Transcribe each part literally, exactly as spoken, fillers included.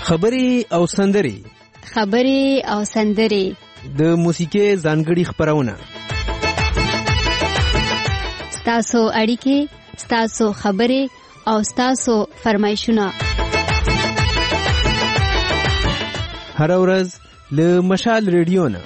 خبرې او سندرې خبرې او سندرې د موسیقي ځانګړي خبرونه ستاسو اړیکې ستاسو خبرې او ستاسو فرمایشونه هر ورځ له مشال ریډیو نه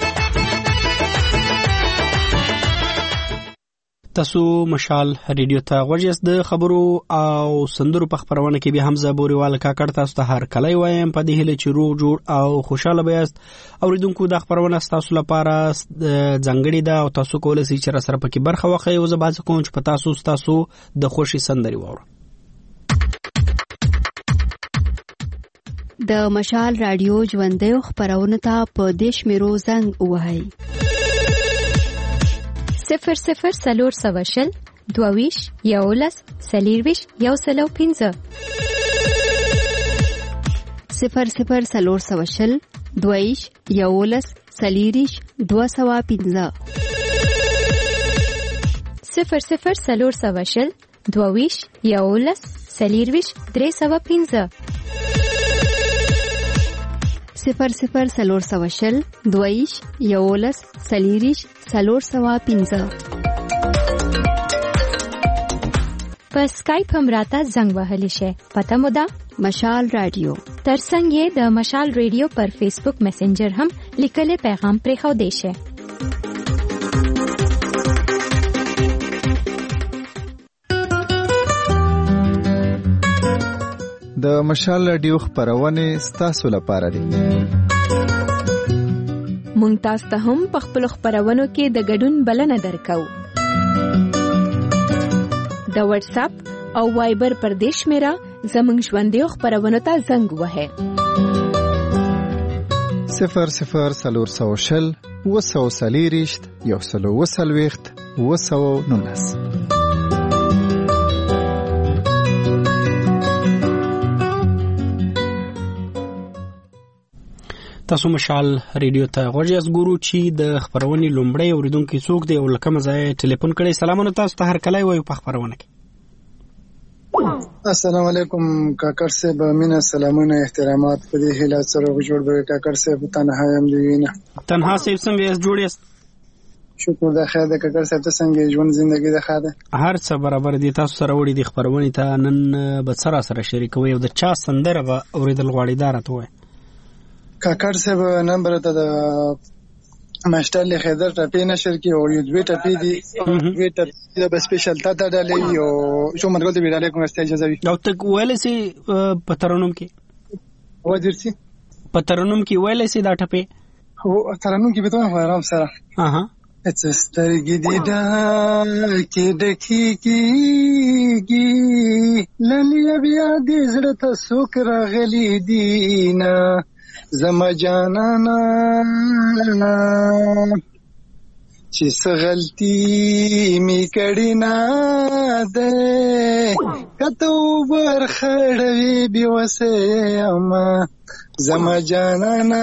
تاسو مشال ریډیو ته غوږیاست. د خبرو او سندرو په خبرونه کې به حمزه بوريوال کاکړ تاسو ته هر کله وایم په دې هله چې روغ جوړ او خوشاله بیاست. اوریدونکو د خبرونه تاسو لپاره ځانګړي ده او تاسو کولای شئ چې را سره پکې برخه واخلئ او زه باز کوم چې په تاسو تاسو د خوشي سندري وورم. د مشال رادیو ژوندۍ خبرونه ته په دیش میرو زنګ وهاي صفر صفر سلور سواشل دوویش یولس سلیرویش یو سلو پینزه صفر صفر سلور سواشل دوویش یولس سلیریش دو سوا پینزه صفر صفر سلور سواشل دوویش یولس سلیرویش درې سوا پینزه صفر صفر سلور سواشل دویش یولس سلیریش سلور سوا پینزه. په سکایپ هم راته زنګ وهلی شي. پته مو ده مشال رادیو. ترڅنګ یې د مشال رادیو پر فیسبوک میسنجر هم لیکلي پیغام پرېښو دی شي. د مشال رادیو خبرونه ستاسو لپاره دي. مونږ تاسو ته هم په خپل خبرونو کې د ګډون بلنه درکو. د واتس اپ او وایبر پر دیش میرا زمونږ ژوندۍ خبرونو ته زنګ وهه. صفر صفر سلور سوشل وسو سلیریشت یو سلو وسلويخت وسو نونس. تاسو مشال ریډیو ته غوږیاست. ګورو چې د خبرونې لومړی اوریدونکو څوک دی او لکه مزه ټلیفون کړي. سلامونه تاسو ته هر کله وایو په خبرونه کې. السلام علیکم کاکړ صاحب، مینه سلامونه احترامات. په دې هیله سره جوړ به کاکړ صاحب تنها يم دی نه تنها صاحب څنګه یې جوړ یاست؟ شکر ده خیر ده کاکړ صاحب. ته څنګه ژوند ژوندۍ ده خاله؟ هر څه برابر دي. تاسو سره وړي دي خبرونه ته نن به سره سره شریکوي او د چا سندره اوریدل غواړي دارته وای کاکړ صاحب. نمبر ته د ماشټر له خیدر ټپی نشر کې او یو دوی ټپی دي دوی ټپی د سپیشل تا ته ډالې او شو مرګ ته ویډاله کوم استای اجازه وي او ته ویل سي پترونم کې و درسي پترونم کې ویل سي دا ټپی هو ترنم کې به ته آرام سره اها اڅ سترګې دي دا کې ډکی کیږي لنی بیا دې زړه ته سوک راغلي دینا زما جانانا چې څه غلطي می کړې نه ده کته ورخړوي بي وسه اما زما جانانا.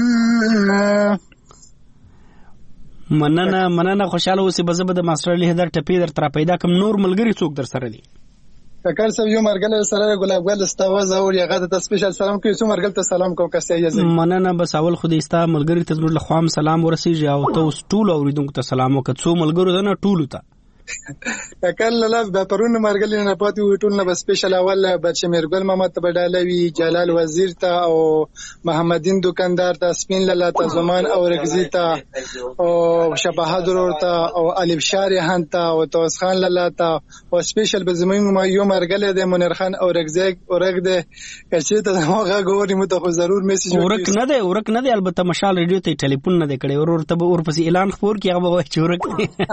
مننه مننه خوشاله اوسې. به زه به د ماسټر له هدر ټپی در تر پیدا کوم. نور ملګری څوک در سره دي؟ کاکړ صاحب یو مرګل سره ګلاب ګل استاواز او یغه ته سپیشل سلام کوي. څو مرګل ته سلام کوم کسه یې. مننه. بس اول خو دې استا ملګری ته زموږ له خوام سلام ورسیږي او ته ټول اوریدونکو ته سلام وکړه. څو ملګرو ده نه ټول ته کاکړ لاله د پرون مرګل نه پاتې وي ټول نه بس سپیشل اول بچ میرګل محمد ته بدالوي جلال وزیر ته او محمدین دکاندار ته سپین لاله ته زمان او رغزی ته او شبهادر ته او الف شارحان ته او توس خان لاله ته او سپیشل به زمون یو مرګل د منیر خان او رغزی اورګ د کچې ته هغه ګوري مو ته ضرور میسج ورک نه دی ورک نه دی. البته مشال ریډیو ته ټلیفون نه دی کړی ورور ته ور پسې اعلان خبر کی هغه وای چې ورک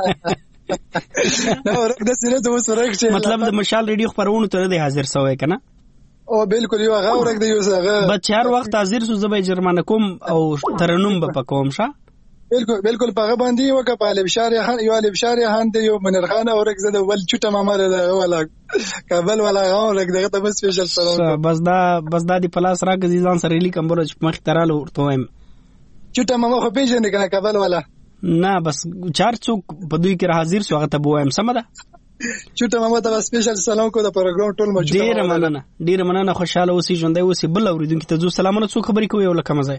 نو ورک د سره د وسره چې مطلب د مشال ریډیو خبرونه ته دی حاضر سوی کنه او بالکل یو هغه ورک دی یو هغه بچ هر وخت حاضر سو زبې جرمانه کوم او ترنم به پکوم شه بالکل بالکل په باندې وکه په الف شارحان یو الف شارحان دی یو منیر خان او رک زده ول چټه مامره ده ولا کابل ولا غو رک دغه ته سپیشل سره بس دا بس دا دی پلاس راګ ځان سره لیکم برج مخ تراله ورته وایم چټه مامه خو پیژنې کنه کابل ولا نه بس چار څوک په دوی کې حاضر شو هغه ته بوایم سم ده چوټه ماما ته سپیشل سلام کو د پروګرام ټول مو چوټه. ډیر مننه ډیر مننه خوشاله اوسې ژوندۍ اوسې. بل اوریدونکو ته زو سلامونه څو خبرې کوي ولکه مزه.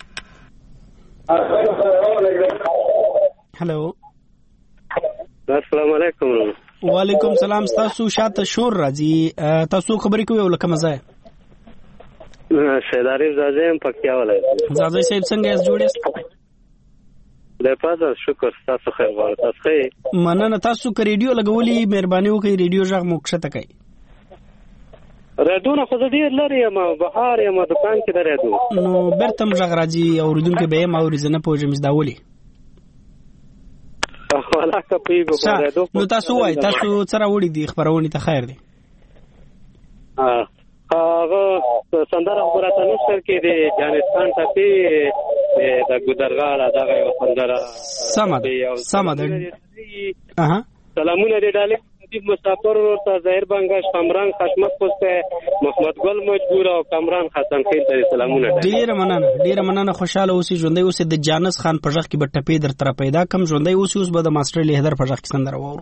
هلو السلام علیکم. وعلیکم سلام. تاسو شاته شور راځي تاسو خبرې کوي ولکه مزه. سید عارف زازم پکتیا ولایت. زازی صاحب څنګه یې جوړیس؟ د پاتہ شکر تاسو خیر غواړم. تاسو ښه؟ مننه. تاسو که ریډیو لګولي مهرباني وکړئ ریډیو غږ مو کښته کړئ. ریډیو نه خو ډیر لري یم بهار یم دکان کې د ریډیو نو بیرته غږ راځي اوریدونکو به ما اوري زنه پوجم زدا ولي. والا کپی په ریډیو نو تاسو وای تاسو سره وړي دي خبرونه ته خیر دي. ها هغه سندره خبرته نشته کې د جانستان ټاپي د ګودرغاړه دغه یو سندره سمد سمد اها سلامونه دې ډالې دې مسافر ورته ظاهر بنگش کامران خشمت پوسټه محمد ګل مجبور او کامران حسن خیل ته سلامونه. ډیر مننه ډیر مننه خوشاله اوسې ژوندۍ اوسې. د جانس خان پژغ کې به ټپې در تر پیدا کم ژوندۍ اوسې. اوس به د ماستر لیدر پژغ کې سندره وورو.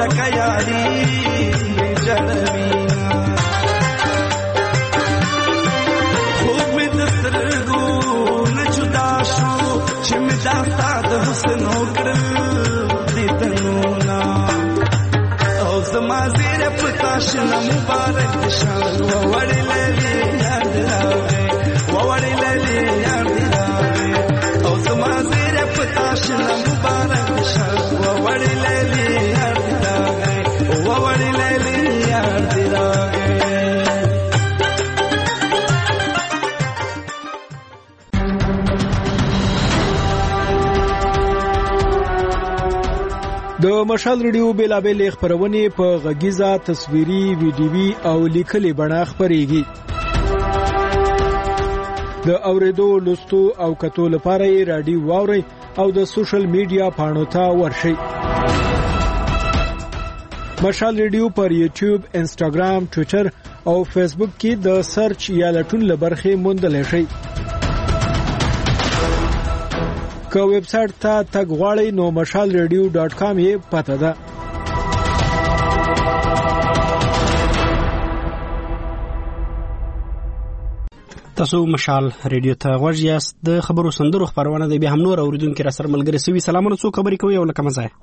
لکه یاري جړوینا خوب مې د سترګو نه جدا شو چې مې دا ستا د حسن وکړل دیدنونه او زما زیره پتا شنه مبارک شان ووړلې یاد راغی ووړلې یاد راغی او زما زیره پتا شنه مبارک شان ووړلې یاد راغی ووړلې یاد راغی. د مشال ریډیو بیلابل خبرونه په غږیزه تصویري ویډیوي او لیکلي بڼه خبريږي. د اوریدو لوستو او کتو لپاره یې رادیو واوري او د سوشل میډیا پاڼو ته ورشئ. مشال ریډیو پر یوټیوب، انسټاګرام، ټوئیټر او فیسبوک کې د سرچ یا لټون لبرخې موندلی شئ. که ویب سټ ته تګ غواړئ نو مشال ریډیو ډاټ کام یې پته ده. تاسو مشال ریډیو ته غوږ یاست. د خبرو سندرو خبرونه د بیا هم نور اوریدونکو را سره ملګری سوي. سلامونه، څو خبرې کوي او لکه مزه.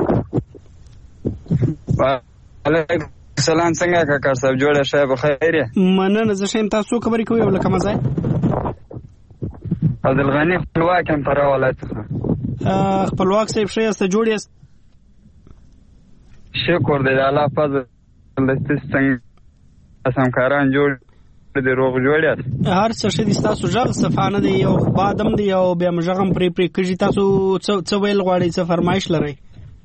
وعلیکم السلام، څنګه کاکا صاحب جوړه شه بخیر؟ مننه، زه شم. تاسو خبرې کوي او لکه مزه. عبدالغنی خپلواک هم پر ولایت خپلواک صاحب شه است جوړ یاست؟ شکر دی الله فضل دې څنګه سمکاران جوړ دې روغ جوړ یاست؟ هر څه شه دي. تاسو ژغ صفانه دی او بادم دی او بیا مژغم پرې پرې کږي. تاسو څه ویل غواړئ، څه فرمایش لرئ؟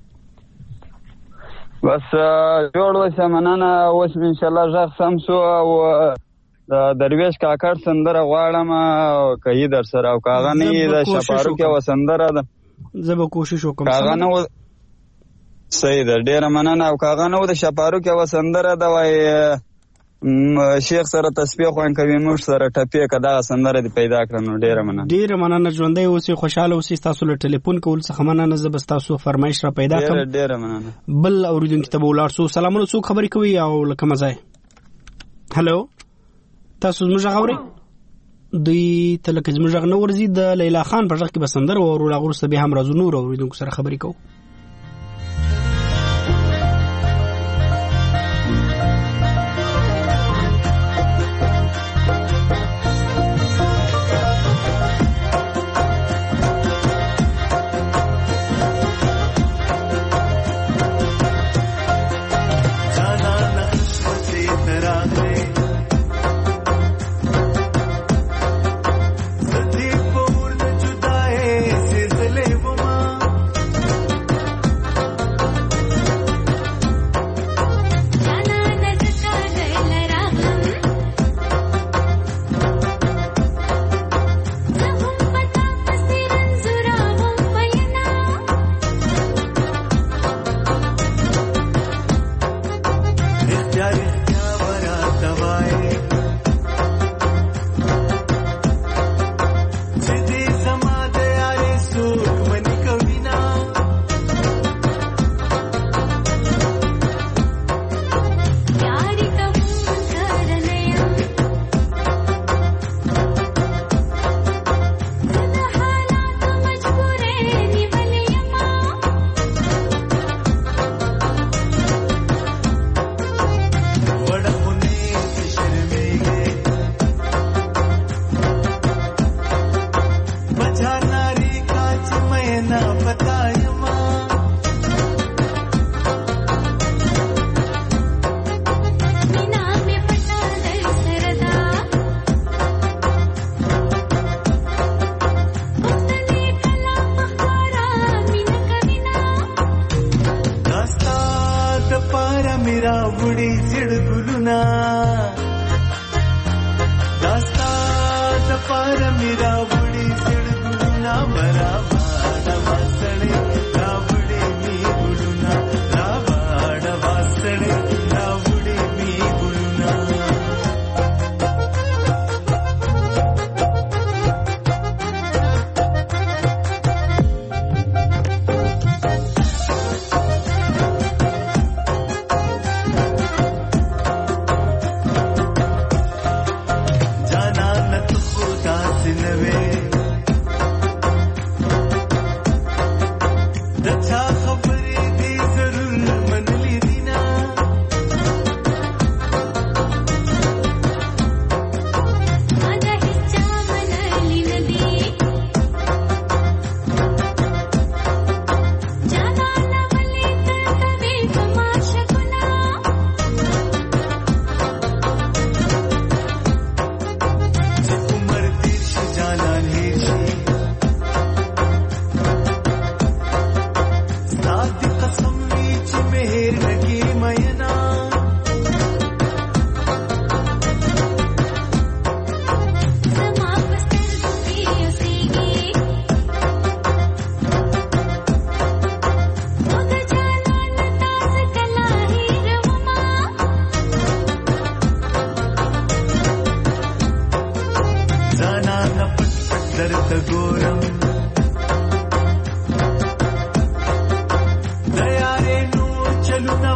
بس جوړ وسه مننه. اوس ان شاء الله ژغ سم سو او درویش کاکړ سندره غواړم کوي در سره او کاغه نه د شپارو کې وسندره ده. زه به کوشش وکم. کاغه نه صحیح ده، ډیره مننه. او کاغه نه د شپارو کې وسندره ده، وای شیخ سره تسبیح خوان کوي، موږ سره ټپی کدا سندره دی پیدا کړنو. ډیره مننه. ډیره مننه. ژوندۍ اوسې، خوشاله اوسې. تاسو له ټلیفون کول څخه مننه. زه بس تاسو فرمایش را پیدا کړم. ډیره ډیره مننه. بل اوریدونکو ته ولاړ سو. سلامونه، څوک خبرې کوي او لکه مزه؟ هالو، تاسو زموږ غوړې دوی ته لکه زموږ غ نور زی د لیلا خان په ځخ کې بسندر او ورو لاغور سبي هم راز نور اوریدونکو سره خبرې کوو.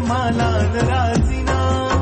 جمالان رازینا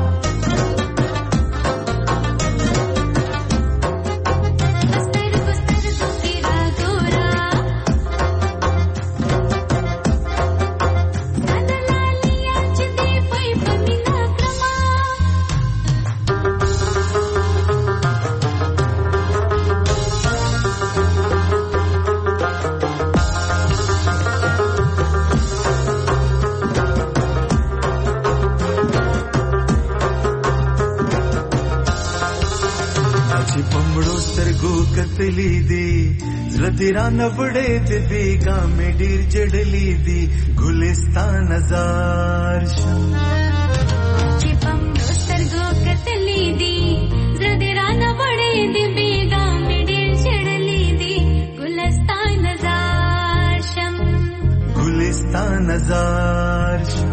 کتلی دی زړه تیرا نوړې ته بیګا مې ډیر جړلې دی ګلستان نظر شم چې پم سترګو کتلی دی زړه تیرا نوړې ته بیګا مې ډیر جړلې دی ګلستان نظر شم ګلستان نظر شم.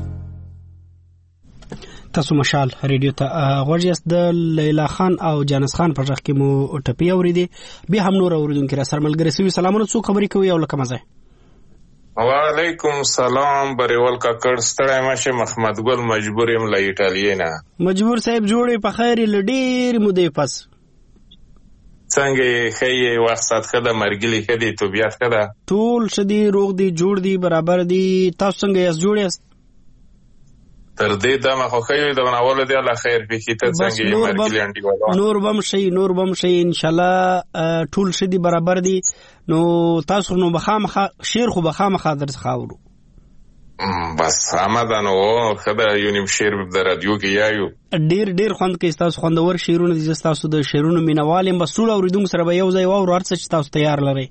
تاسو مشال ریډیو ته غوړیاست د لیلا خان او جانس خان په ځخ کې مو ټپی اوریدي بیا هم نور اوریدونکو را سره ملګری سوي سلامونه څو خبرې کوي او لکه مزه وعلیکم سلام بریول کاکړ ستړی مشه محمد ګل مجبور یم له ایټالیا نه مجبور صاحب جوړې په خیر لډیر مودې پس څنګه خې وخت سات خده مرګلی خدي طبيعت خده ټول شدي روغ دي جوړ دي برابر دي تاسو څنګه یې جوړ یاست تر دې دمه خو خیو د وناول دی الله خیر پکې ته څنګه یې مرګلی انډي ولا نور بم شي نور بم شي ان شاء الله ټول شدي برابر دي نو تاسو نو بخامخه شیر خو بخامخه درس خاورو بس آمدنو خدا یو نیم شیر د رادیو کې یایو ډیر ډیر خوند کې تاسو خوندور شیرونه دي تاسو د شیرونو مینوال هم بسول اوریدونکو سره به یو ځای واو ورڅ چې تاسو تیار لرئ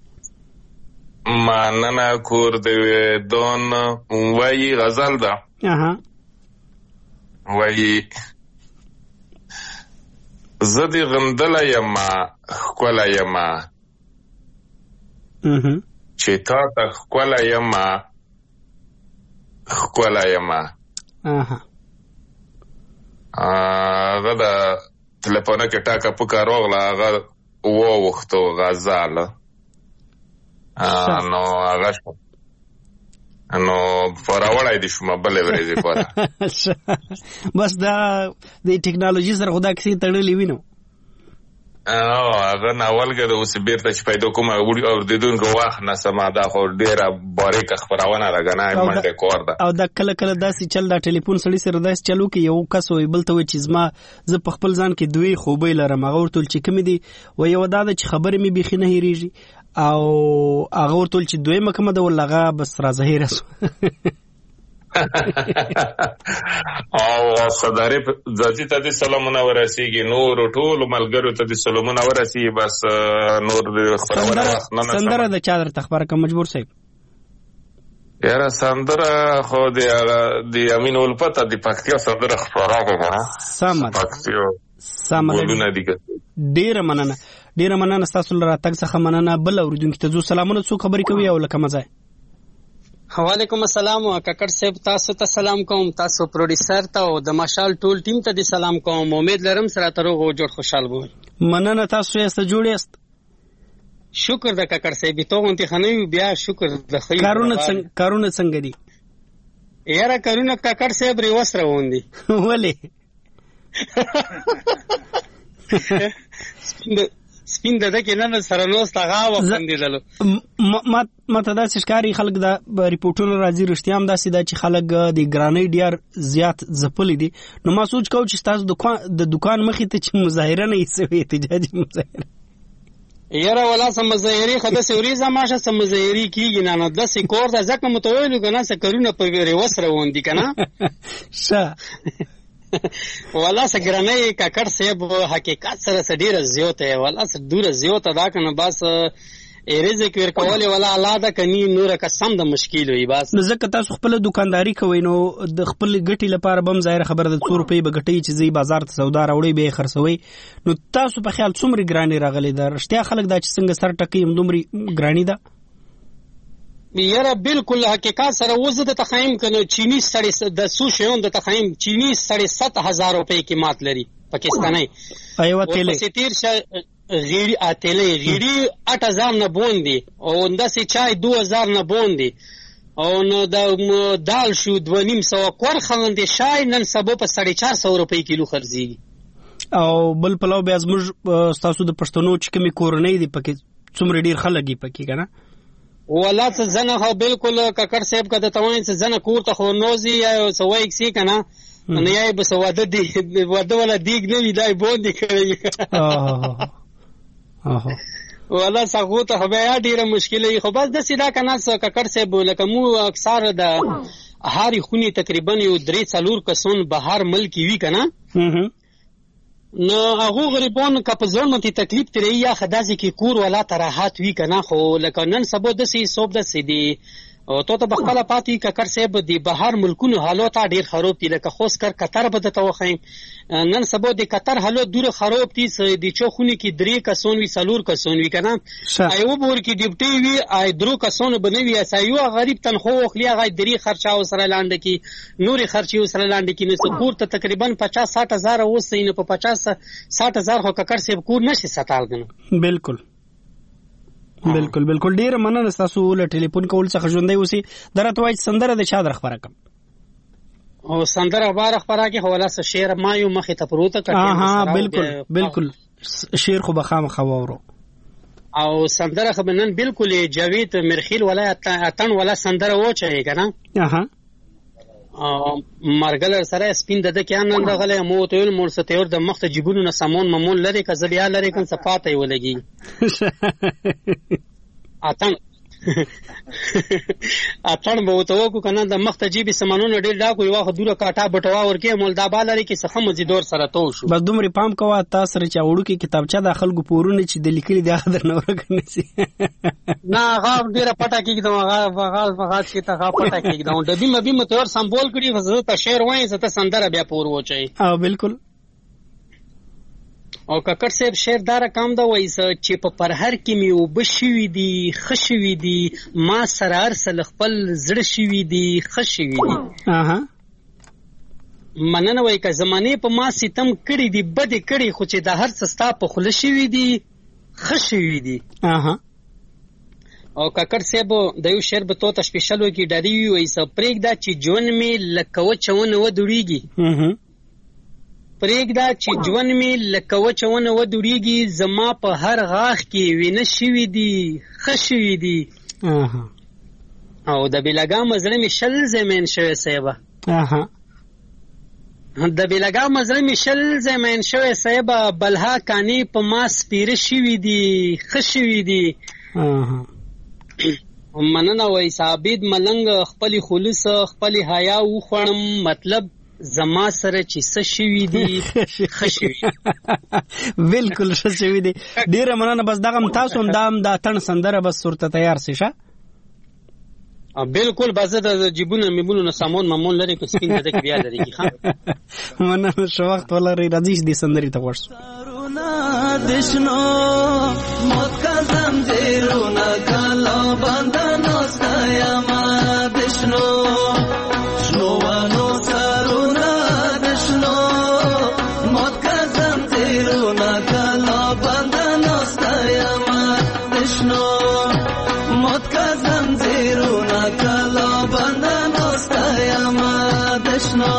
ماننا کور د دون وای غزل ده اها وای زدی غندل یما کولا یما اها چې تا ته کولا یما کولا یما اها هغه د تلیفون کې ټاکه پکا روغله هغه وو وختو غزال نو هغه شو نو فراوړای دي شو مبلې ورېږي کوله بس دا د ټیکنالوژي سره خدا کسي تړلې وینو او هغه ناولګه د اوس بیرته چې پیدا کوم او د دونکو واخ نه سما دا خو ډیره باریک خبرونه راغنه منډه کور ده او دا کله کله داسې چل دا ټلیفون سړی سره داسې چلو کې یو کس وي بل ته وي چې زما زه په خپل ځان کې دوی خوبې لرم هغه ورته چې کوم دي و یو دا چې خبرې مې بيخي نه هېریږي او هغه ورته چې دوی مکمه ده ولغه بس را ظاهر اسو او صداري ذاتي ته سلامونه ورسیږي نور ټول ملګرو ته سلامونه ورسیږي بس نور د خبرونه نه نه سندره د چادر تخبر کا مجبور صاحب یاره سندره خو د د امین ولپته د پکتیا سندره خبره کوي سم پکتیا سم ولونه دي ډیر مننه ډیر مننه تاسو لپاره تک څخه مننه بل اوریدونکو ته زو سلامونه څو خبرې کوي او لکه مزه وعلیکم السلام کاکړ صاحب تاسو ته سلام کوم تاسو پروډوسر ته او د مشال ټول ټیم ته د سلام کوم امید لرم سره تر غو جوړ خوشاله وو مننه تاسو یې سره جوړ یاست شکر د کاکړ صاحب ته اونته خنوي بیا شکر د خیر کارونه څنګه کارونه څنګه دي یاره کارونه کاکړ صاحب ریوس روان دي ولې سپین د دکې نه سره نوست هغه وخندېدلو ما ما ته داسې ښکاري خلک دا ریپورټونه راځي رښتیا هم داسې ده چې خلک د ګرانۍ ډیر زیات ځپلي دي نو ما سوچ کوم چې تاسو د دکان مخې ته چې مظاهره نه ایسوي احتجاجي مظاهره یاره ولا سم مظاهري خدای سوري زماشه سم مظاهري کیږي نه نو د سکور د ځکه متویل کنه سکرونه په ویری وسره وندي کنه شه ولا سګرنې کاکړ صاحب حقیقت سره سډیره زیوته ولا س دوره زیوته دا کنه بس ایرزه کې ورکول ولا الاده کني نور قسم د مشکل وي بس نو ځکه تاسو خپل دکانداري کوي نو د خپل ګټي لپاره بم ظاهر خبره د څو روپۍ به ګټي چې زی بازار ته سودا راوړي به خرڅوي نو تاسو په خیال څومره ګرانی راغلي دا رښتیا خلک دا چې څنګه سر ټکی هم دومره ګرانی ده یاره بالکل حقیقت سره وزه د تخایم کنه چینی سړی د سو شیون د تخایم چینی سړی سات هزار روپۍ قیمت لري پاکستاني ایوه تیلې ستیر ش غیری اتلې غیری آٹھ ہزار نه بوندي او انداسې چای دو هزار نه بوندي او نو د دال شو دوه نیم سوه کور خوندې شای نن سبا په ساڑھے چار سو روپۍ کیلو خرڅېږي. او بل پلو بیا زموږ ستاسو د پښتنو چې کومې کورنۍ دي پکې څومره ډېر خلک دي پکې که نه؟ ولا څه زنه خو بالکل ککړ صاحب که درته وایم څه زنه کور ته خو نوځي یا څه وایکسي که نه نو یا یې به څه واده دی واده والا دیګ نه وي دا یې بوندې کړی ولا سغو ته خو بیا ډېره مشکله وي. خو بس داسې دا که نه څه ککړ صاحب لکه مو اکثر د هرې خونې تقریبا یو درې څلور کسون بهر ملک وي که نه نو هغو غریبانو که په ځوړ منتې تکلیف ترې یا ښه داسې کې کور والا ته راحت وي که نه خو لکه نن سبا داسې صوب داسې دي تو ته به خپله پاتې وي ککړ صاحب د بهر ملکونو حالات ډېر خراب دي. لکه خاص کر قطر به درته وښیم نن سبا د قطر حالات دوره خراب دي د چا خونې کې درې کسان وي څلور کسان وي که نه یوه به ورکې ډیوټۍ وي درو کسانو به نه وي یوه غریب تنخوا واخلي هغه درې خرچه ورسره لاندې کړي نورې خرچې ورسره لاندې کړي نو څه کور ته تقریبا پچاس ساټ هزاره اوسئ نو په پچاس ساټ هزار خو ککړ صاحب کور نشي ساتل که نه. بلکل بالکل بالکل ډیره مننه ستاسو له ټلیفون کول څخه ژوندی اوسئ. دا راته وایي سندره د چا در خپره کړم؟ او سندره بار خپره کې خو ولا څه شعر ما یو مخې ته پروته کړم. ها بالکل بالکل شعر خو به خامخا واورو او سندره خو به نن بالکل جاوید مرخیل ولا اتن ولا سندره واچوي که نه مرګلر سره سپین د ده کې هم نن راغلی مو ورته ویل مور څه تیور د مخ ته جیبونو نه سامان ممون لرې که زه بیا لرې کړم څه پاته یې ولګي اتن اتن به ورته وکړو که نه د مخ ته جیبې سامانونه ډېر ډاکو یوه خو دوره کاټا بټوا ورکې مولدابا لرې کې څه ښه مزیدور سره تو شو. بس دومرې پام کوه تا سره چې وړوکې کتابچه د خلکو پورونه چې د لیکلي دي هغه درنه ورکه نه شي نه هغه ډېره پټه کېږدم هغه بغال بغال کې ته هغه پټه کېږدم ډبي مبي مې ته ور سمبول کړي خو زه ته شعر وایم زه ته سندره بیا پور واچوي. او بالکل او ککړ صاحب شعر دا رقم ده وایي چې په پرهر کې مې اوبه شوي دي ښه شوي دي ما سره هر څه له خپل زړه شوي دي ښه شوي دي مننه وایي که زمانې په ما ستم کړي دي بدې کړي خو چې دا هر څه ستا په خوله شوي دي ښه شوي دي. او ککړ صاحب د یو شعر به تو ته سپیشل وکړي ډاري وي وایي پرېږده چې ژوند مې لکه وچه ونه ودوړېږي پرېږده چې ژوند مې لکه وچه ونه ودوړېږي زما په هر غاښ کې وینه شوي دي ښه شوي دي. او د بېلګام زړه مې شل ځای مین شوی صاحبه د بېلګام زړه مې شل ځای مین شوی صاحبه بلها کانې په ما سپېره شوي دي ښه شوي دي. مننه وایي عابد ملنګ خپلې خلوص خپلې حیا وخوړم مطلب زما سره چې څه شوي دي ښه شوي بالکل ښه شوي دي. ډېره مننه. بس دغه تاسو هم دا هم د اتڼ سندره بس ورته تیار سئ ښه بالکل بس د جیبونو میبونو نه سامان مامون لري که سپین د کې بیا لري ښه مننه ښه وخت ولرئ راځئ چې دې سندرې ته غوږ شو. دشنو موت کا زنجیرونه کلا بندنو ستایما دشنو شنوانو سرونه دشنو موت کا زنجیرونه کلا بندنو ستایما دشنو موت کا زنجیرونه کلا بندنو ستایما دشنو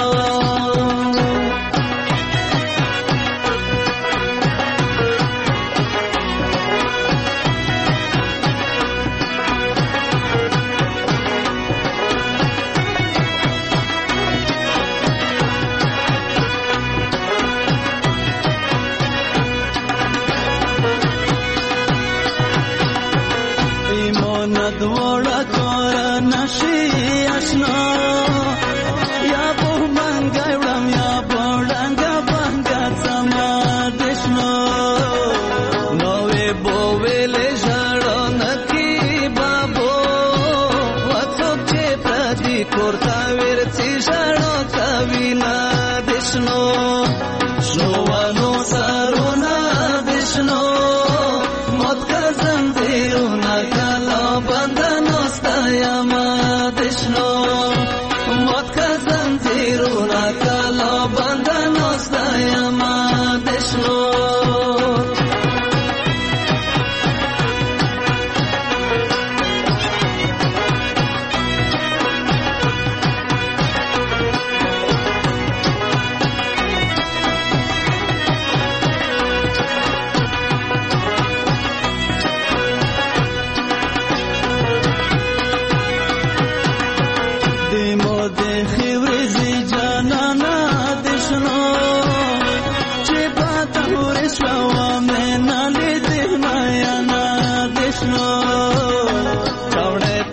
دوړه کور نشي آشنا یا په منګای وړم یا په ډنګا بنګا سما دشنو نوې بوویلې ژړو نکی بابو وڅوک چې پردي کورتا ورڅي ژړو کوینا دشنو شنوانو سرونه دشنو موت کا زنجیرونه کلا بندنو ستایما دشنو موت کا زنجیرونه کلا بندنو ستایما دشنو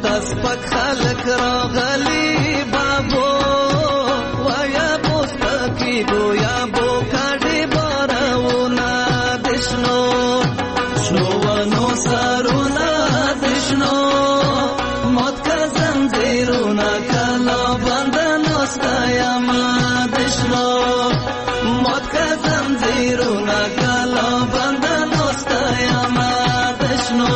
سپک خلک راغلي بابو وایا پوسپکی بو یا بو کاډي بارونه دشنو شنو ونو سرونه دشنو موت کا زنجیرونه کلا بندنو ستایما دشنو موت کا زنجیرونه کلا بندنو ستایما دشنو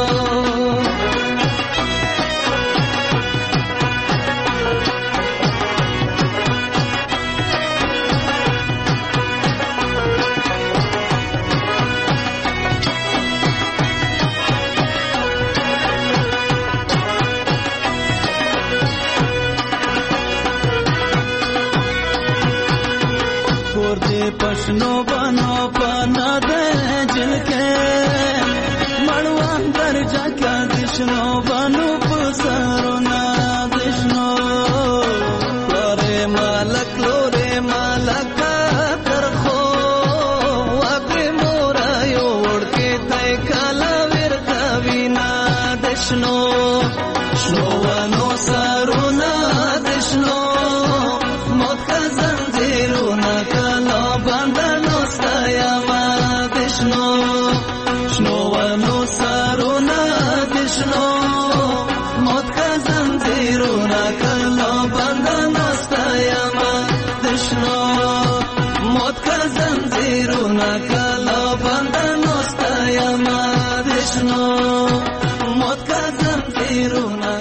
पशनो बनो पना दे जिनके मड़वान कर जाका दिशनो बनो पुसरो ना दिशनो लोरे मालक लोरे मालक कर खो वापे मोरा योड़ के तय काला वीर कविना दिशनो शनो वनो सरो ना दिशनो मोत का जंजीरो ना काला बंदनो स्तयमा दिशनो शनो वनो सरो ना दिशनो मोत का जंजीरो ना काला बंदनो स्तयमा दिशनो मोत का जंजीरो ना काला बंदनो स्तयमा दिशनो मोत का जंजीरो ना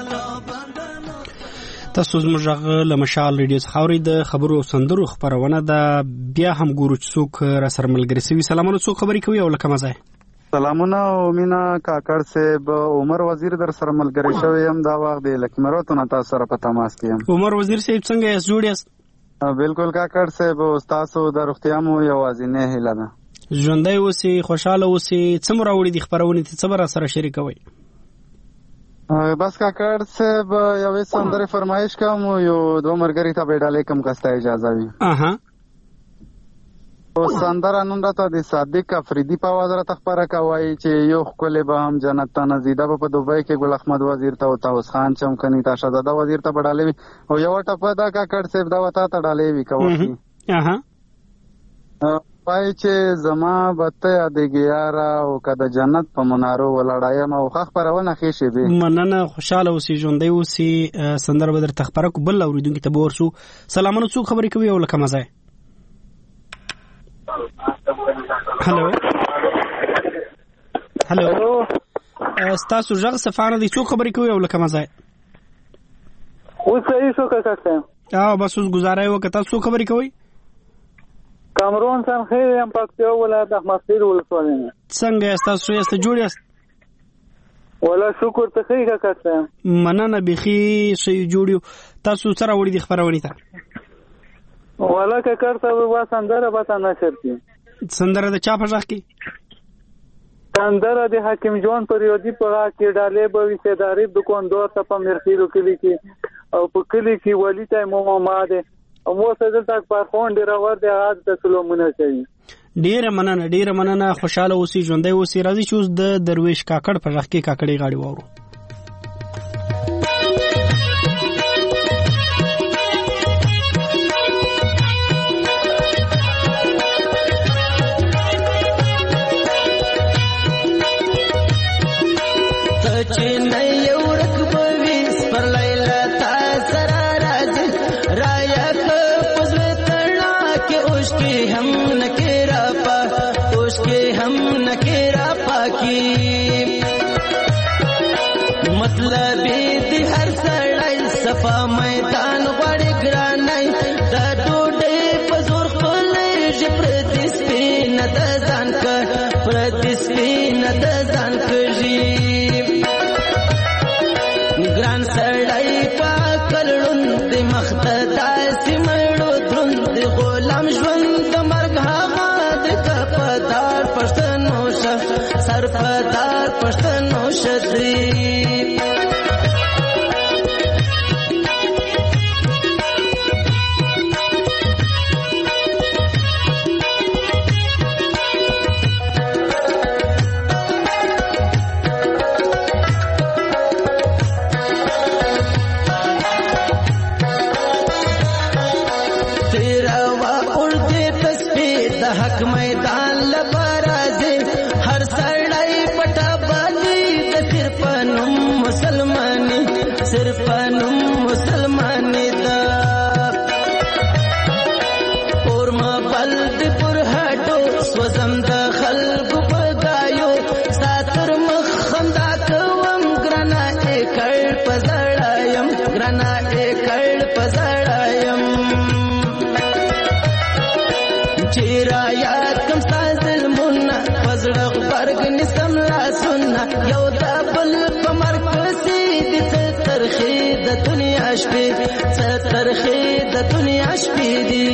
تاسو زموږ غږ له مشال ریډیو څخه اورئ. د خبرو سندرو خبرونه ده. بیا هم ګورو چې څوک را سره ملګري سوي. سلامونه، څوک خبرې کوي او له کومه ځای؟ سلامونه مینا کاکړ صاحب، عمر وزیر در سره ملګری شوی یم. دا وخت د لکمرو ته تاسو سره په تماس کې یم. عمر وزیر صاحب څنګه یې جوړ یاست؟ بالکل کاکړ صاحب، تاسو د روغتیا مو یوازینی هیله ده. ژوندی اوسئ، خوشاله اوسئ. څه مو راوړي دي خبرونه ته؟ څه به را سره شریکوئ؟ بس کاکړ صاحب یوې سندرې فرمایش کوم، یو دوه ملګري ته به ډالۍ کم کسته اجازه وي. اها سندره نن راته د صادق افریدي په आवाज راته خبره کوي چې یو ښکلی به هم جنت ته نزیده به په دوبۍ کې ګل احمد وزیر ته او طاووس خان چمکني ته شهزاده وزیر ته به ډالۍ وي. او یوه ټپه ده کاکړ صاحب، دا به تا ته ډالۍ وي کوي. اها وایي چې زما به ته یادېږي یاره او که د جنت په منارو ولاړه یم او ښه خپرونه ښې شېبې. مننه، خوشحاله اوسئ، ژوندی اوسئ. سندره به درته خپره کړو. بل اورېدونکي ته به ورسو. سلامونه، څوک خبرې کوي او له کومه ځای؟ هلو هلو ستاسو غږ صفا نه دی. څوک خبرې کوي او له کومه ځای؟ اوس صحیح شو کاکا صاحب؟ او بس اوس ګزاره یې وکړه. تاسو څوک خبرې کوئ؟ کامرون سنخیر یم، پکتیا ولایت احمدخیل ولسوالۍ نه. څنګه یاست تاسو؟ یاست جوړ یاست؟ والله شکر ته ښه کاکا صاحب. مننه، بیخي ښه جوړ یو. تاسو څه راوړي دي خپرونې ته؟ والله کاکړ صاحب با سندره به تا نشر کړي. سندره د چا په غږ کې؟ سندره د حکیم جوان پریودي په غږ کې. ډالۍ به وي سیداري دکاندار ته په مرخیلو کلي کې او په کلي کې ولی ته مو ماما ده او مو سدل تک په فون ډیر ور دی هغه د سلومونه کوي. ډیره مننه، ډیره مننه. خوشاله اوسئ، ژوندی اوسئ. راځي چې اوس د درویش کاکړ په غږ کې کاکړې غاړي واورو. صفا میدان غړي ګرانای د ډوډۍ په زور خپلې پردي سپین د ځان ک پردي سپین د ځان کږي ګران سړی پاکلون د مخته سیمړو دروند غلام ژوند د مرګ هغه د کپدار پښتنو شه سرپدار پښتنو شدري صرف نوم مسلمانی دا اور ما بلد پر هټو سوزم د خلق پدایو ساتر مخندا کوم ګرنا اکړ پزړایم ګرنا اکړ پزړایم چیرا یاد کم سازل منا پزړغ برګ نسم لا سننا یو دا بل پمر کسي د ترخی د دنیا شپې ترخی د دنیا شپې دی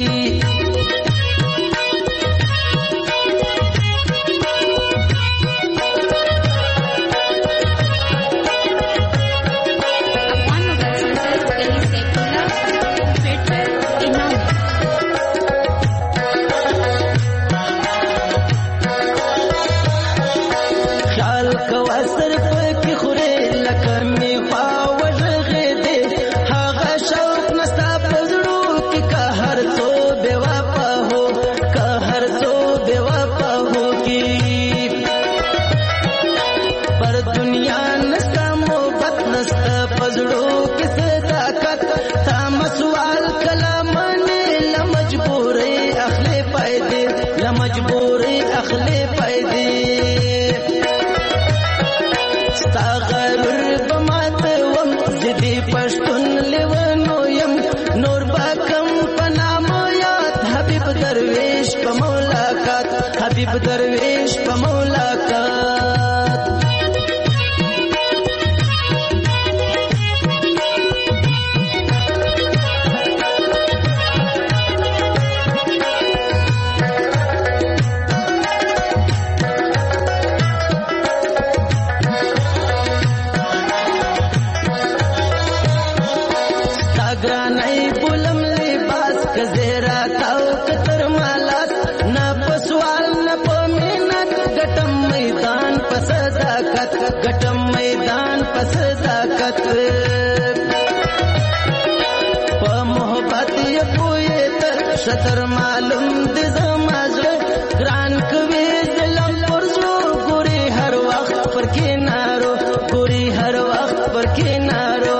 حبیب درویش په ملاقات تاګرانای بولم لباس کزیرا تاو کتر مالات نا پسوال گٹم میدان پسداکت گٹم میدان پسداکت په محبت یې پوهې تر شتر معلوم د زمازه ګران کوي ظلم پر زو ګوري هر وخت پر کینارو ګوري هر وخت پر کینارو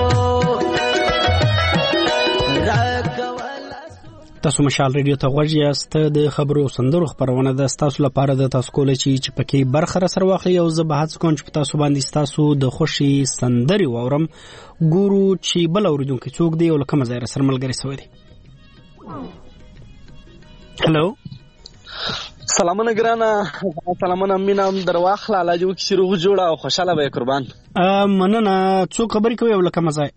تاسو مشال ریډیو ته غوږ یاست د خبرو سندرو خبرونه د تاسو لپاره د تاسو کول چې چې پکې برخه سره واخلي او زه به هڅه کوم چې تاسو باندې تاسو د خوشي سندري وورم ګورو چې بل اوریدونکو څوک دی او کوم ځای سره ملګری سوی دی. هلو سلامونه ګرانه سلامونه مینا در واخله الله جو کې روغ جوړه او خوشاله به قربان مننه څوک خبرې کوي او کوم ځای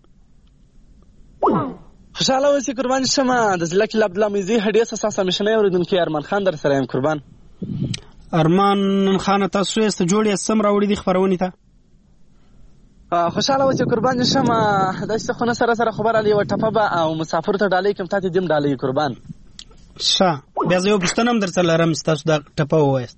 خوشاله اوسې قربان شمه د زلکی عبد الله میزی هډیس اساسا مشنه اوریدونکو ارمان خان در سره یم قربان ارمان خان تاسو یې جوړې سم راوړي دي خبرونه ته خوشاله اوسې قربان شمه داسې خو نه سره سره خبر علي و ټپه به او مسافر ته ډالۍ کوم ته دیم ډالۍ قربان ښه بیا زه یو پښتنه هم درته لرم تاسو دا ټپه ووایست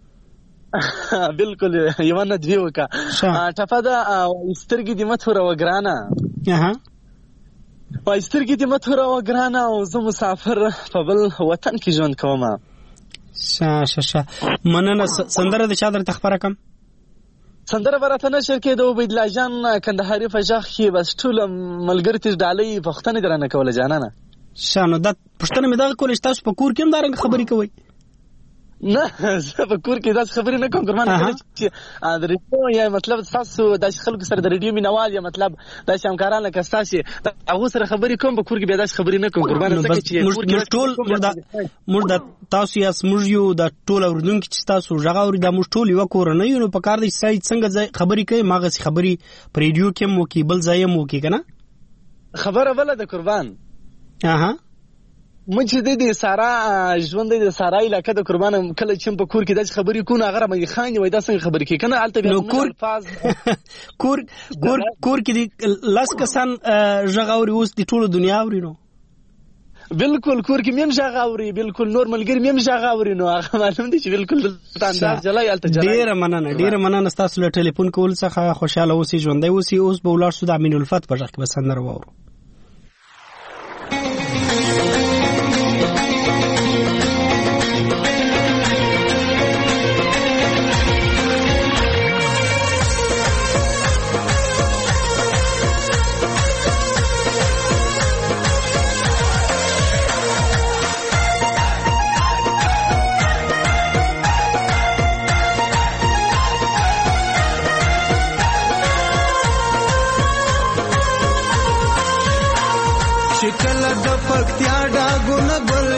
بالکل یو نه دی وکا ټپه دا سترګې دې متوره وګرانه اها پایسترګې دې متوره وګرانه او زه مسافر په بل وطن کې ژوند کوم ښه ښه ښه مننه سندره د چا درته خبره کوم سندره برته نشر کې د عبید الله جان کندهاري فجاخ کې بس ټول ملګری ته ډالۍ پښتنه درنه کوله جانانه شانو د پښتنه مې دا کولې تاسو په کور کې هم دارنګ خبرې کوي نه زه په کور کې داس خبرې نه کوم ګرمان چې د ریډیو یا مطلب تاسو د خلکو سره د ریډیو مینوال یا مطلب د شامکاران لکه تاسو هغه سره خبرې کوم په کور کې به داس خبرې نه کوم ګرمان څه چې موږ ټول موږ د تاسو یا موږ یو د ټول اوردونکو چې تاسو ژغاوري د موږ ټول یو کور نه یو په کار دي سایت څنګه خبرې کوي ماغه خبرې په ریډیو کې مو کې بل ځای مو کې کنه خبره بل د قربان اها مجه د دې سارا ژوند د سارا علاقه د قربان کله چې په کور کې د خبرې کو نه غره مې خان وي دا څنګه خبرې کې کنه الته نو کور کور کور کور کې لاس کسان ژغاوري اوس د ټولو دنیا اورینو بالکل کور کې مم ژغاوري بالکل نور ملګری مم ژغاوري نو هغه معلوم دي چې بالکل انداز جلای الته جلای ډیر مننه ډیر مننه تاسو له ټلیفون کول څخه خوشاله اوسئ ژوندۍ اوسئ اوس به ولر سود امین الفت په ځخ کې بسندر وورو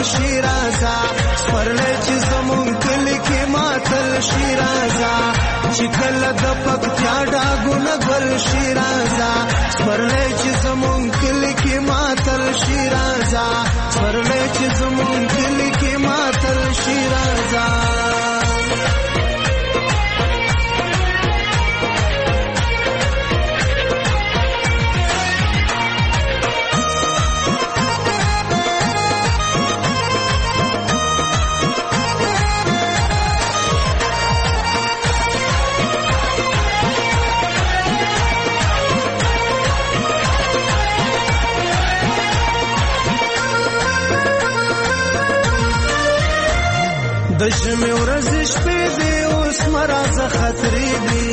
شیرازا سپرلی چې زمون کلی کې ماتل شیرازا چې کله د پکتیا ډاګونه ګل شیرازا سپرلی چې زمون کلی کې ماتل شیرازا سپرلی چې زمون کلی کې ماتل شیرازا د ژمې ورځې شپې دي اوس مرازه خطرې دي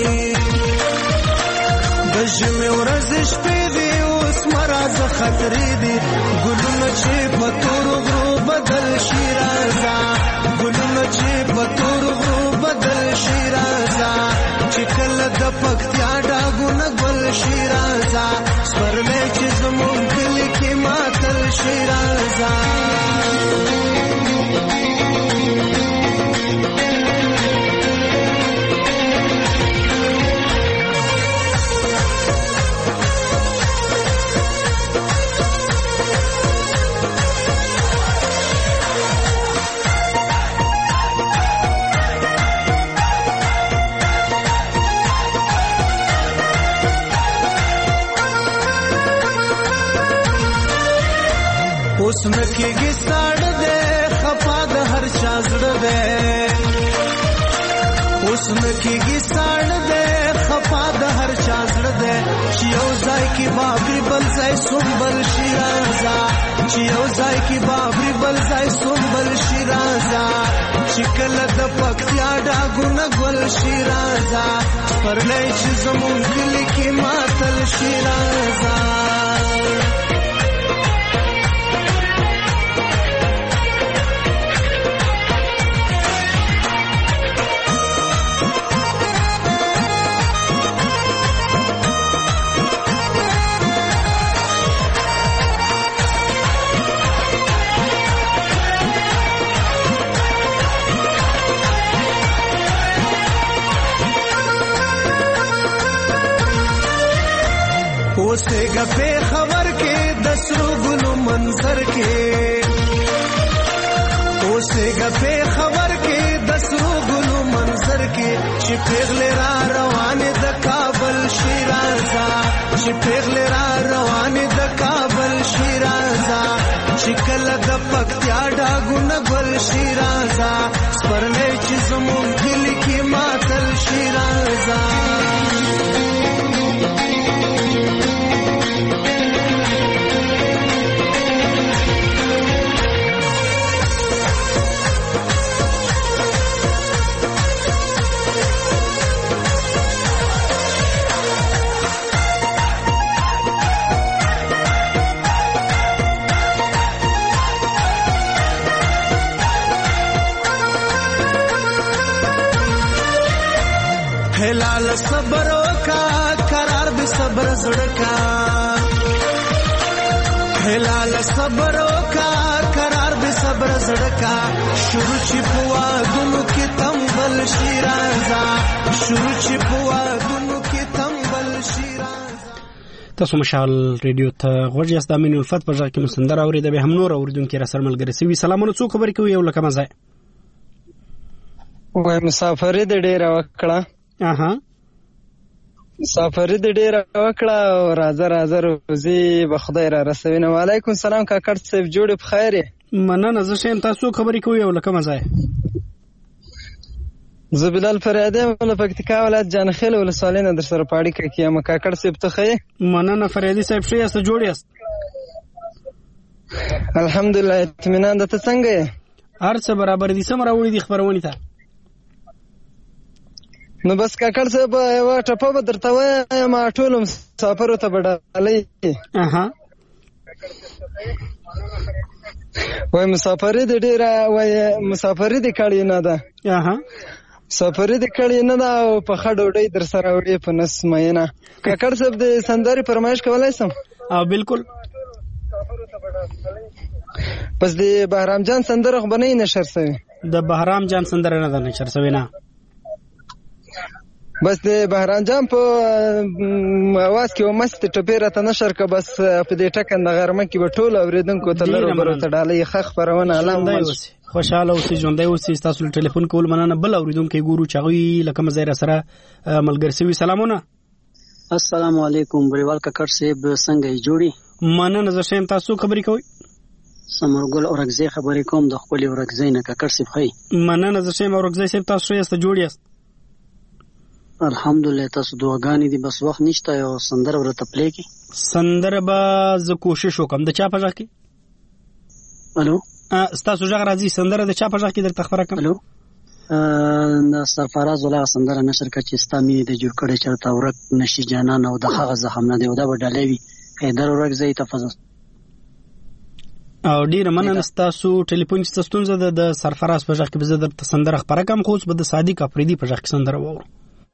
د ژمې ورځې شپې دي اوس مرازه خطرې دي ګلونه چې په تورو غرو بدل شي رازه ګلونه چې په تورو غرو بدل شي رازه چې کله د پکتیا ډاګونه ګل شي رازه سپرلی چې زموږ کلي کې ماتل شي رازه اوس نکېږي ساړه دی خفا د هر چا زړه دی اوس نکېږي ساړه دی خفا د هر چا زړه دی چې یو ځای کې بابري بل ځای سنبل شي رازه چې یو ځای کې بابري بل ځای سنبل شي رازه چې کله د پکتیا ډاګونه ګل شي رازه سپرلی چې زموږ کلي کې ماتل شي رازه اوسېږه پې خبر کې د سرو ګلو منظر کې اوسېږه پې خبر کې د سرو ګلو منظر کې چې پیغلې را روانې د کابل شي رازه چې پیغلې را روانې د کابل شي رازه چې کله د پکتیا ډاګونه ګل شي رازه سپرلی چې زموږ کلي کې ماتل شي رازه هلال صبر کا قرار بھی صبر زڑکا هلال صبر کا قرار بھی صبر زڑکا شروع چی پوا دونو کی تنبل شیرازا شروع چی پوا دونو کی تنبل شیرازا تاسو مشال ریډیو ته غوږ یاست د امین الفت په ځای کې مسندر اورید به هم نور اوریدونکو را سره ملګری سوي سلامونه څو خبرې کوي یو لکه مزه وای مسافر دې ډېر وکړه اها مسافر دې ډېر وکړه او راځه راځه روزي به خدای را رسوي نو وعلیکم السلام کاکړ صاحب جوړې په خیر مننه زه شم تاسو خبرې کوي یو لکه مزه زه بلال فریادی ول پکتیکا ولایت جانخیل ولسوالۍ نه در سره پاړی کې یم کاکړ صاحب ته خې مننه فریادی صاحب ښه یاست جوړ یاست الحمدلله اطمینان ده ته څنګه یې هر څه برابر دي سم راوړي دي خبرونه ته نو بس کاکړ صاحب یو ټپه به درته وایم ټول مسافرو ته بډالۍ اها وای مسافرې دې ډېره وای مسافرې دې کړې نه ده اها سفرې دې کړې نه ده او په ښه ډوډۍ در سره وړې په نس مینه کاکړ صاحب د سندرې فرمایش کولای سم او بالکل پس د بهرام جان سندره خو بنې نشر شوی د بهرام جان سندره نه ده نشر شوی نه بس د بهرام جان په اواز کې و مست ټپې راته نشر که بس په دې ټکنده غرمه کې به ټولو اورېدونکو ته لرو برو ته ډالۍ ښه خپرونه الله خوشحاله اوسئ ژوندی اوسئ ستاسو له ټلیفون کول مننه بل اورېدونکی ګورو چې هغوی له کومه ځای راسره ملګري سوي سلامونه السلام علیکم بریوال ککړ صاحب څنګه یې جوړي مننه زه ښه یم تاسو خبرې کوئ ثمرګل اورکزی خبرې کوم د ښکلي اورکزی نه ککړ صاحب ښه مننه زه ښه یم اورکزی صاحب تاسو ښه یاست جوړ یاست الحمدلله تاسو دعاګانې دي بس وخت نشته یو سندره ورته پلی کړي سندره به زه کوشش وکړم د چا په غږ کې الو ستاسو غږ راځي سندره د چا په غږ کې درته خبره کوم الو د سرفراز ولا سندره نشر کړه چې ستا مینې د جوړ کړی چېرته ورک نشي جانان او د هغه زخم نه دی او دا به ډالۍ وي حیدر ورکزی تفضل او ډیره مننه ستاسو ټلیفون چې ستونزه ده د سرفراز په غږ کې به زه درته سندره خپره کوم خو اوس به د صادق افریدي په غږ کې سندره واورو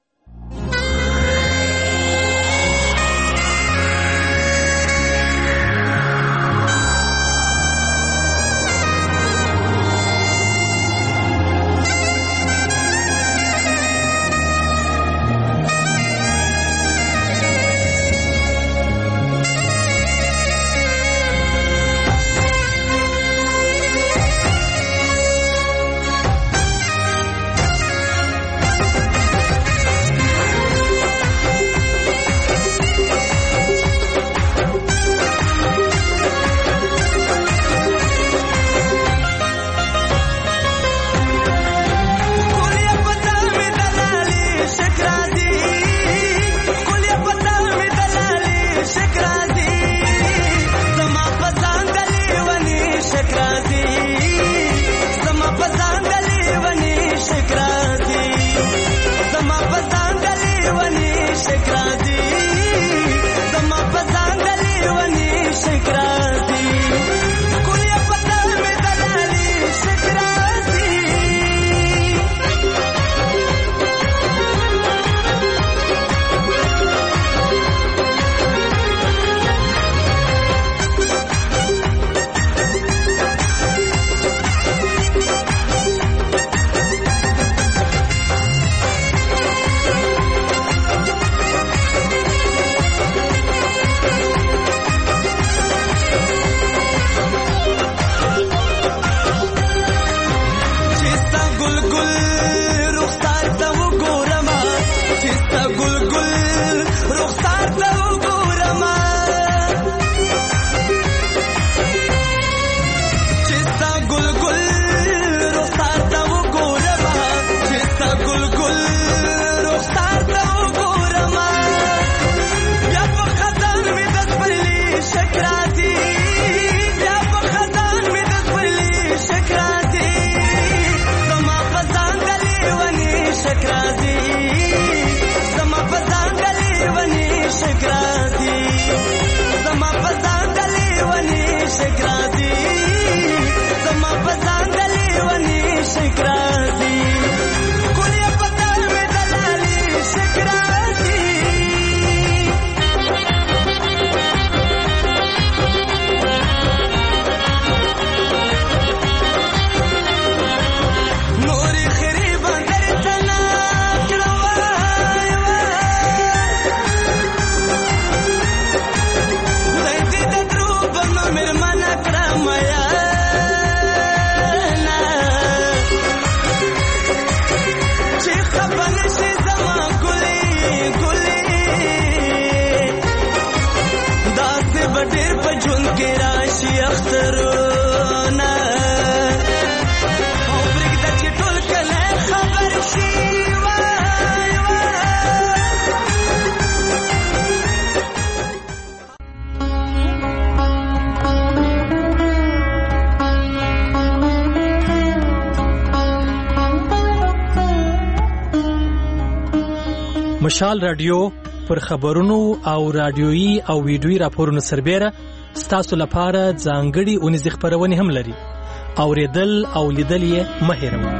مشال رادیو پر خبرونو او رادیويي او ویډیويي راپورونو سربېره ستاسو لپاره ځانګړي اونیز خبرونه هم لري اوریدل او لیدل یې مه هېروئ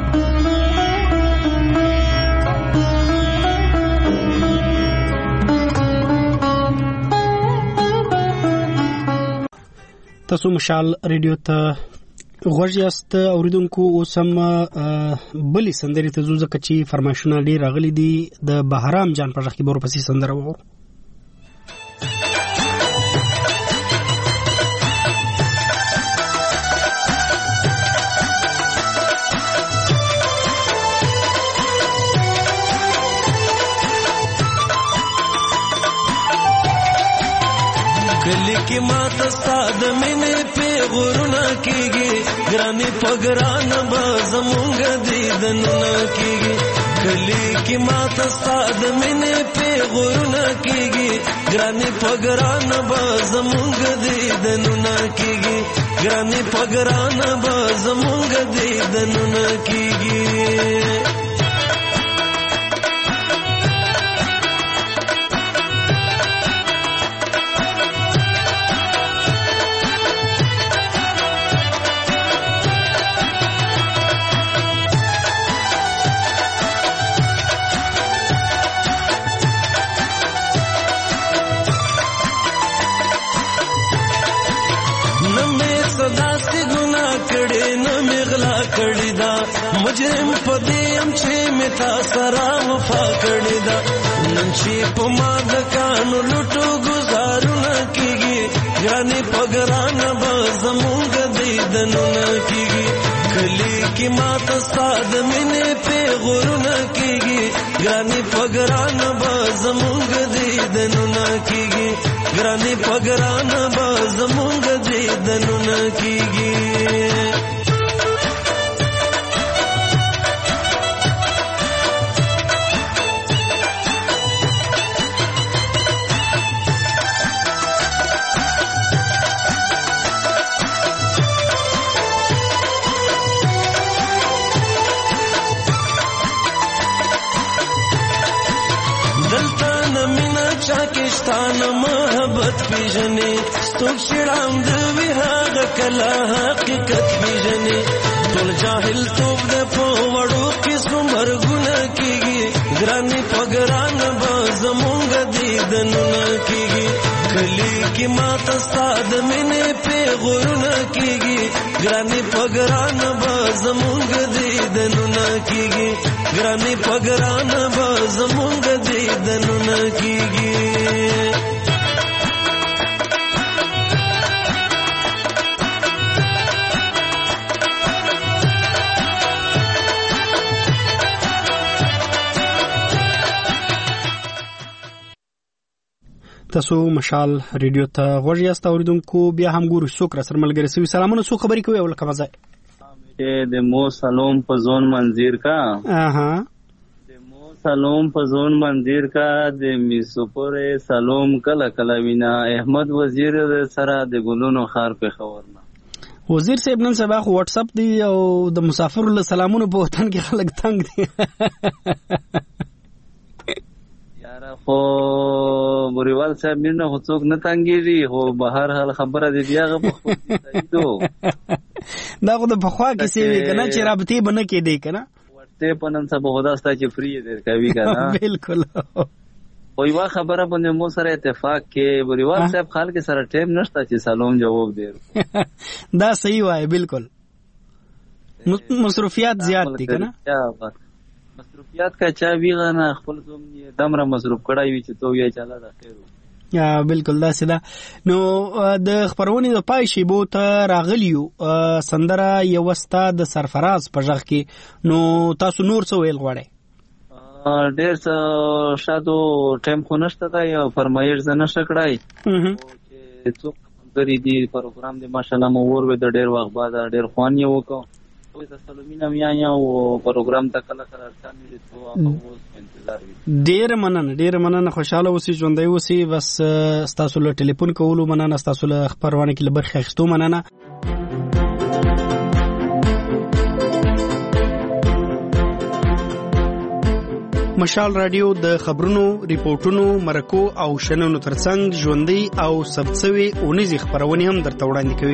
تاسو مشال ریډیو ته غوږ یاست اوریدونکو. اوس هم بلې سندرې ته ځو ځکه چې فرمایشونه ډېر راغلي دي. د بهرام جان په غږ کې به ورپسې سندره وغواړو. کلی کی ماتا ستاد مینه پی غرونا کیگی گرانی پگران بازمونگ دیدنونا کیگی کلی کی ماتا ستاد مینه پی غرونا کیگی گرانی پگران بازمونگ دیدنونا کیگی گرانی پگران بازمونگ دیدنونا کیگی مجرم پدیم چې متا سره وفا کړی دا نن چې په ما د کانو لټو گزارونه کیږي ګرانی پګران به زمونږ دیدنونه کیږي کلی کی ماته ستاد مینه په غرونه کیږي ګرانی پګران به زمونږ دیدنونه کیږي ګرانی پګران به زمونږ دیدنونه کیږي چاکستان محبت پیژنې ستوک شړام د ویهاغ کلا حقیقت پیژنې ټول جاهل توب د په وړو قسم مرګونه کیږي ګرانی پګران به زمونږ دیدنونه کیږي کلی کی ماته ستاد مینه په غرونه کیږي ګرانی پګران به زمونږ دیدنونه کیږي ګرانی پګران به زمونږ دیدنونه کیږي تاسو مشال ریډیو ته غوږ یاست اوریدونکو. بیا هم ګورو څوک را سره ملګری سوي. سلامونه، څو خبرې کوي اول کومه ځای د مو سلام په زون منظر کا اها د مو سلام په زون منظر کا د میسوپور سلام کله کله وینا احمد وزیر سره د ګلونو خار په خبرنا وزیر صاحب نن سبا خو واتس اپ دی او د مسافر له سلامونه په وطن کې خلک تنگ دي. خو بریوال صاحب مینه خو څوک نه تنګېږي خو به هر حال خبره دی بیاغه په خو دا خو د پخوا کیسې وي که نه چې رابطې به نه کېدی که نه ورته په نن سبا خو دا ستا چې فری یې در کوي که نه بلکل خو یوه خبره باندې مو سره اتفاق کې بریوال صاحب خلک سره ټایم نشته چې سلام جواب دی. دا صحیح وایي بلکل مصروفیات زیات دي که نه مصروفیات کا چا ویغه نه خپل زوم دمره مصروف کړای وي چې تو یې چاله دا خیر یا بالکل دا سده. نو د خبرونې د پای شیبو ته راغلیو سندره یو وستا د سرفراز په ژغ کې. نو تاسو نور څه ویل غواړئ؟ ډېر څه شادو ټایم خو نشته دا یو فرمایش زه نشه کړای چې څوک ملګري دي پروګرام دی ماشاءالله مو ور د ډېر وخت بعد ډېر خوان یې وکړو سلومینا میاں او پروګرام ته کله کله ارسانې تو انتظار وي. ډېر مننه ډېر مننه خوشاله اوسئ ژوندۍ اوسئ. بس ستاسو له ټلیفون کولو مننه، ستاسو له خبرونه کې له برخې اخیستو مننه. مشال رادیو د خبرونو، ریپورتونو، مرکو او شننو ترڅنګ ژوندۍ او ثبتسوي اونیزې خبرونه هم درته وړاندې کوي.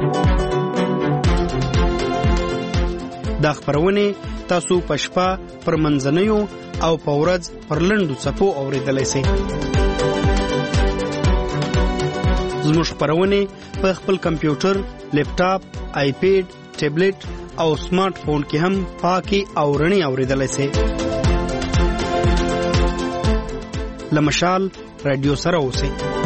دا خبرونه تاسو په شپه پر منځنیو او په ورځ پر لنډو څپو اوریدلای شئ. زموږ خبرونه په خپل کمپیوټر، لیپټاپ، آیپیډ، ټابلیټ او سمارټ فون کې هم پاکي او رڼي اوریدلای شئ. لمشال رادیو سره اوسئ.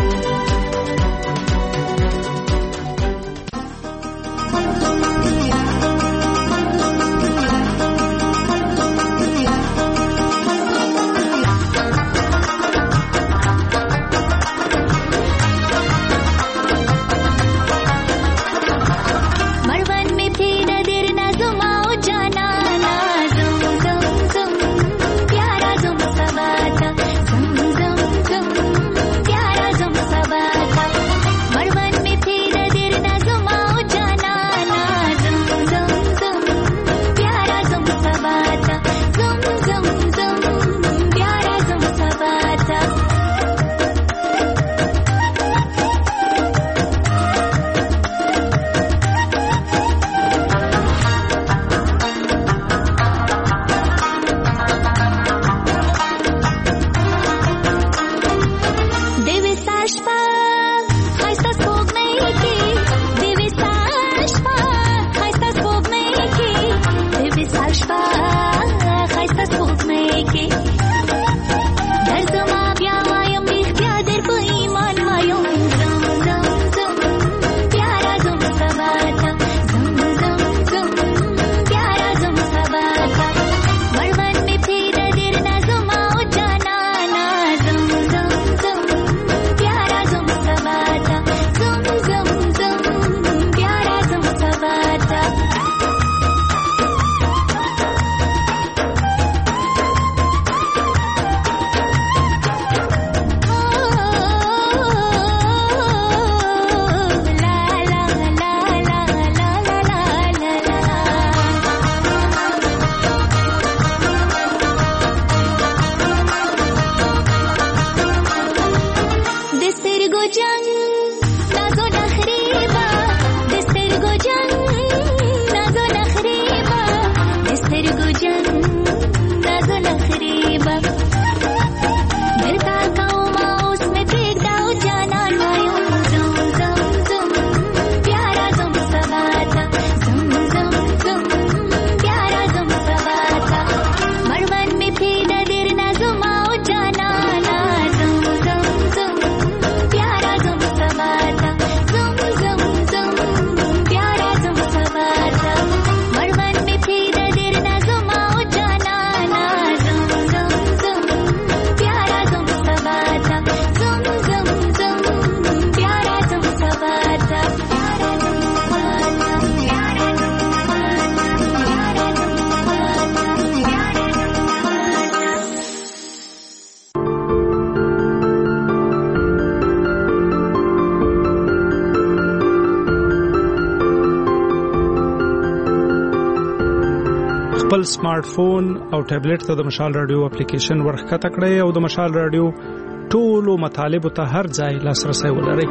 خپل سمارټ فون او ټابلیټ ته د مشال رادیو اپلیکیشن ورخکته کړئ او د مشال رادیو ټولو مطالبو ته هر ځای لاسرسي ولرئ.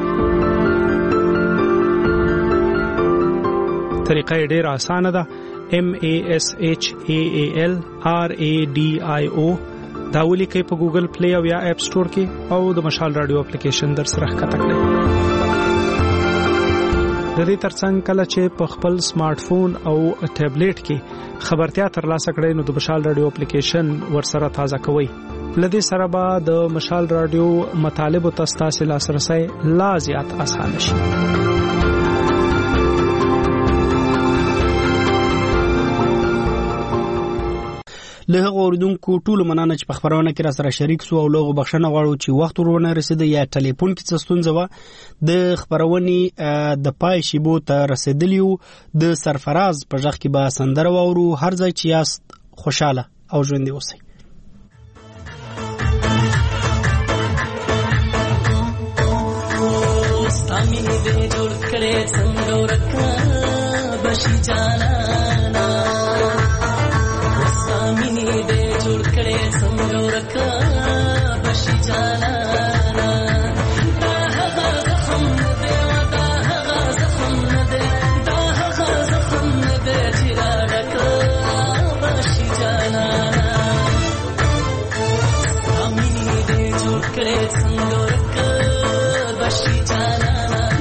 طریقه یې ډېره اسانه ده. M A S H A A L R A D I O دا ولیکئ په ګوګل پلی او یا اپ سٹور کې او د مشال رادیو اپلیکیشن در سره ښکته کړئ. د دې ترڅنګ کله چې په خپل سمارټ فون او ټابلیټ کې خبرتیا ترلاسه کړئ نو د مشال رادیو اپلیکیشن ورسره تازه کوئ. لدې سره به د مشال رادیو مطالبو ته ستاسو لاسرسي لا زیات اسانه شي. له هغه اوریدونکو ټولو مننه چې په خبرونه کې را سره شریک سو او لوغه بخښنه غواړو چې وخت ورونه رسیدي یا ټلیفون کې څه ستونزه و د خبرونې د پای شیبو ته رسیدلیو. د سرفراز په ځخ کې به سندره وورو. هر ځای چې یاست خوشاله او ژوندۍ اوسئ. ستامینه دې جوړ کړې څنګه ورکا بشي جانانا ستامینه دې جوړ کړې څنګه ورکا بشي جانانا دا هغه زخم دې ودا هغه زخم دې دا هغه زخم دې چې راډکا بشي جانانا ستامینه دې جوړ کړې څنګه ورکا بشي جانانا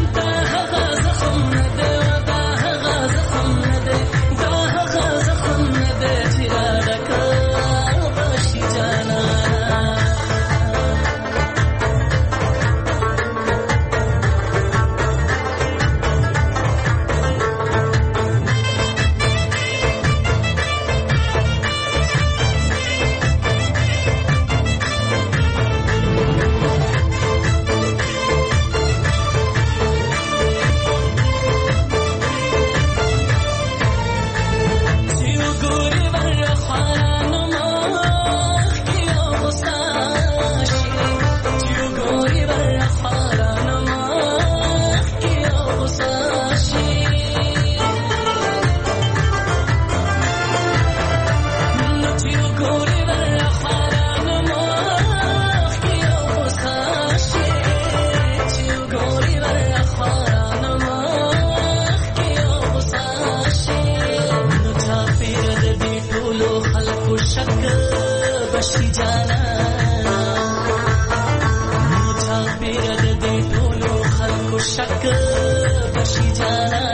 شک بشی جانا